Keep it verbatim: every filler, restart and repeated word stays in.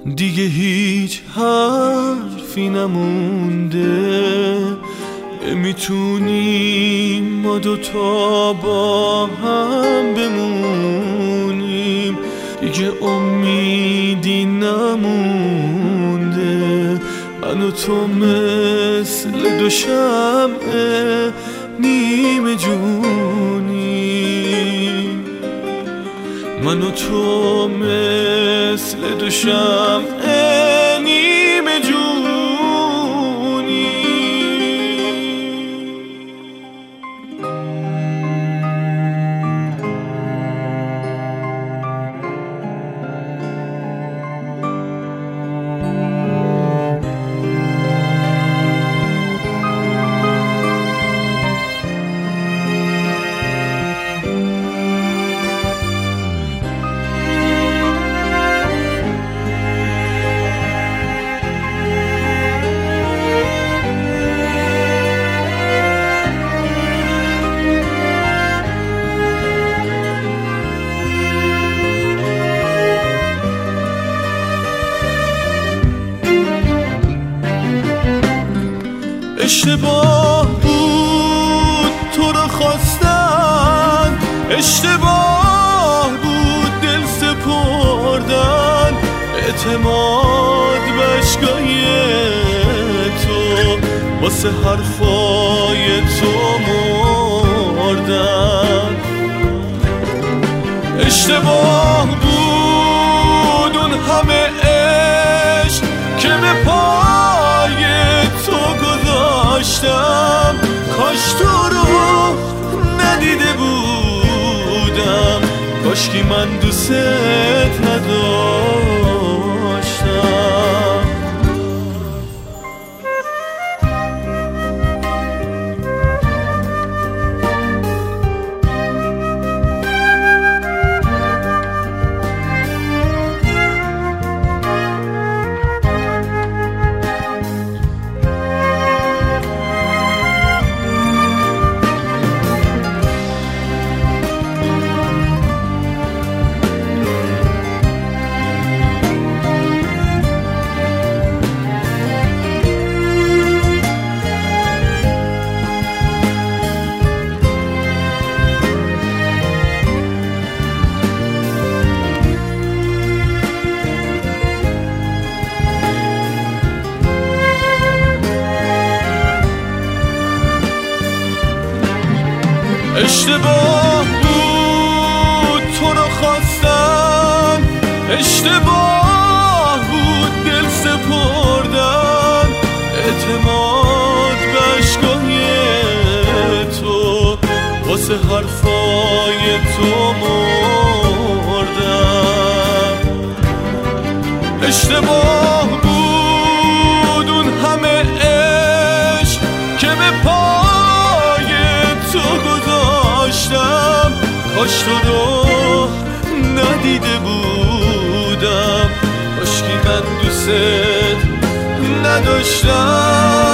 دیگه هیچ حرفی نمونده، نمیتونیم ما دوتا با هم بمونیم. دیگه امیدی نمونده، من و تو مثل دو شمع نیمه جونیم. من و تو مثل دو شمع نیمه جونیم. اشتباه بود تو رو خواستن، اشتباه بود دل سپردن، اعتماد به اشکای تو واسه حرفای تو مردن. اشتباه بود اون همه عشق که به پای تو گذاشتم، کاش تو رو ندیده بودم، کاشکی من دوست نداشتم. اشتباه بود تو رو خواستن، اشتباه بود دل سپردن، اعتماد به اشکای تو واسه حرفای تو مردن. اشتباه بود اون همه عشق که به پای تو گذاشتم، کاش تو رو ندیده بودم، کاشکی من دوست نداشتم.